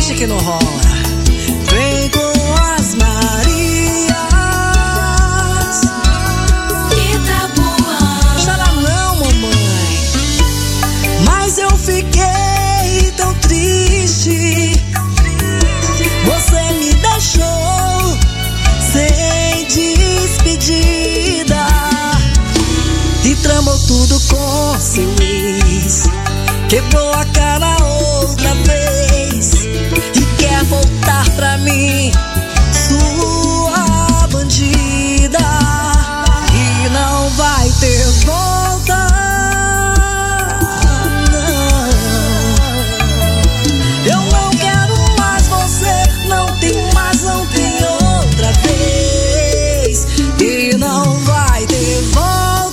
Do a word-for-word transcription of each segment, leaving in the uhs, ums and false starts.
triste que não rola. Vem com as Marias. Itapuã. Chora não, mamãe. Mas eu fiquei tão triste. Você me deixou sem despedida e tramou tudo com seu ex. Quebrou a cara outra vez e quer voltar pra mim, sua bandida. E não vai ter volta, não. Eu não quero mais você, não tem mais, não tem outra vez. E não vai ter volta.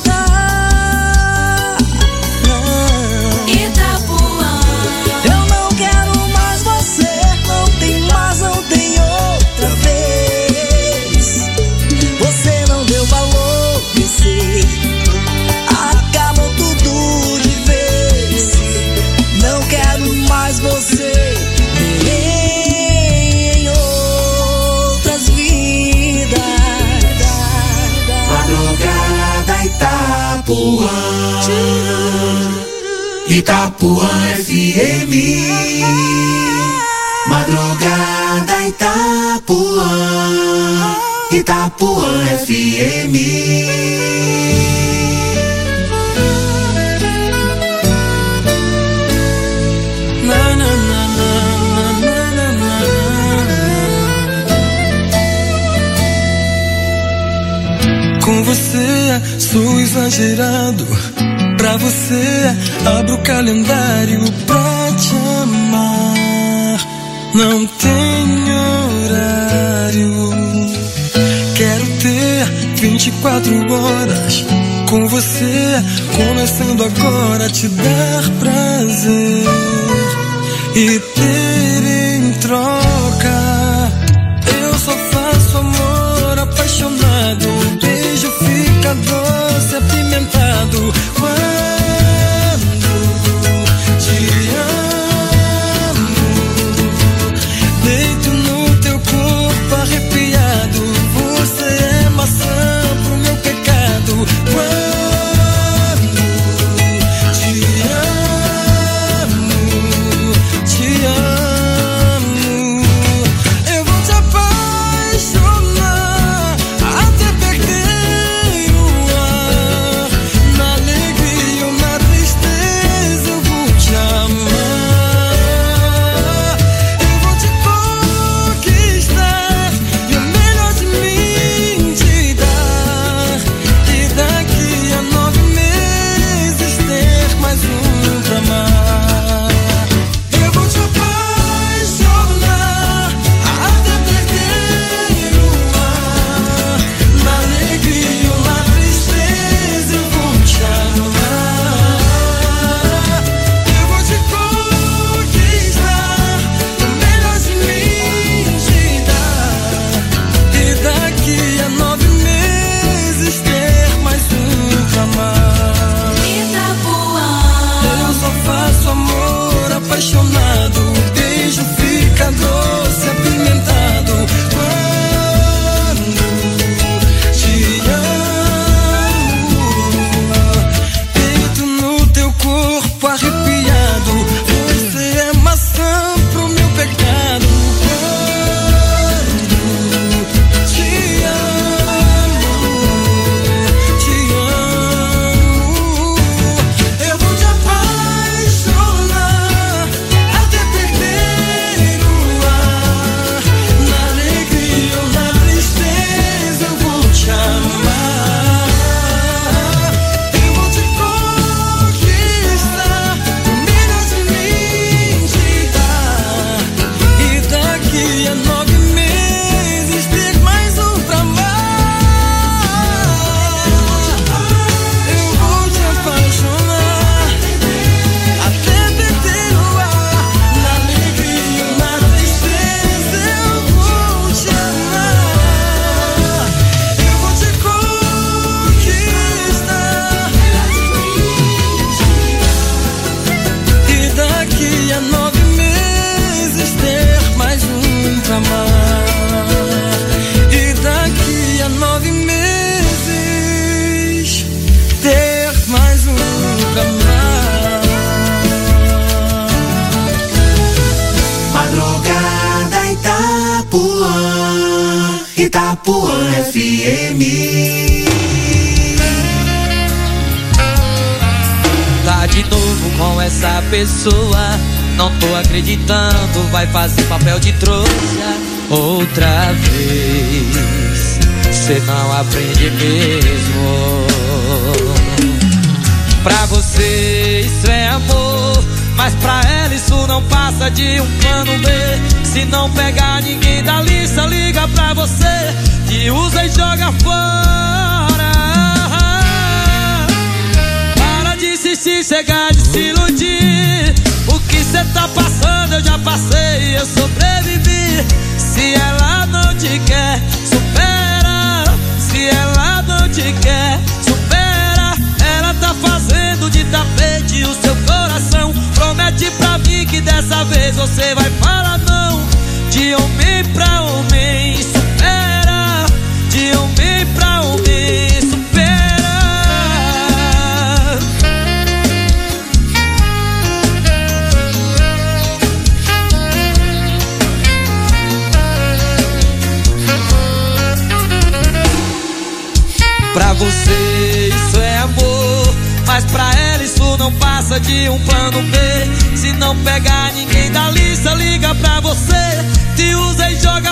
Acabou tudo de vez. Não quero mais você nem em outras vidas. Madrugada Itapuã, Itapuã F M. Madrugada Itapuã, Itapuã F M. Na, na, na, na, na, na, na. Com você sou exagerado. Pra você abro o calendário pra te amar. Não tem horário. Quero ter vinte e quatro horas com você, começando agora a te dar prazer e ter em troca. Eu só faço amor apaixonado. O beijo fica doce, apimentado quando te amo. Deito no teu corpo arrepiado. Você é maçã pro meu pecado. Quando te amo, te amo, eu vou te apaixonar até perder o ar. Na alegria ou na tristeza eu vou te amar. Eu vou te conquistar e o melhor de mim te dar. E daqui a nove meses ter mais um pra amar. Eu vou te apaixonar até perder o ar. Na alegria ou na tristeza eu vou te amar. Eu vou te conquistar, o melhor de mim te dar. E daqui a nove meses ter mais um pra amar. Eu só faço amor apaixonado. O beijo fica doce, apimentado quando te amo. Deito no teu corpo arrepiado. Você é maçã pro meu pecado. Quando te amo, te amo, eu vou te apaixonar até perder o ar. Itapuã F M. Tá de novo com essa pessoa, não tô acreditando, vai fazer papel de trouxa outra vez. Cê não aprende mesmo. Pra você isso é amor, mas pra ela isso não passa de um plano B. Se não pegar ninguém da lista, liga pra você, te usa e joga fora. Para de insistir, chegar de se iludir. O que cê tá passando eu já passei, eu sobrevivi. Se ela não te quer, supera. Se ela não te quer, supera. Ela tá fazendo de tapete o seu coração. Promete pra mim que dessa vez você vai falar não. De homem pra homem, supera. De homem pra homem, supera. Pra você isso é amor, mas pra ela isso não passa de um plano B. Se não pegar ninguém da lista, liga pra você, te usa e joga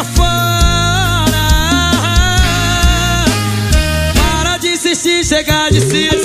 fora. Para de insistir, chegar de si.